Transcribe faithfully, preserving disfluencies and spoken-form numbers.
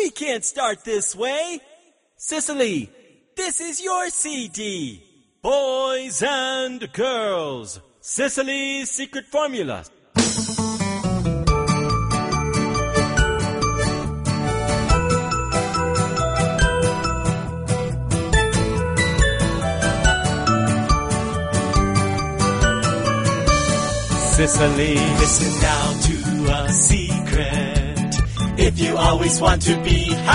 We can't start this way. Cicely, this is your C D. Boys and girls, Cicely's Secret Formula. Cicely, listen now to a secret. If you always want to be happy,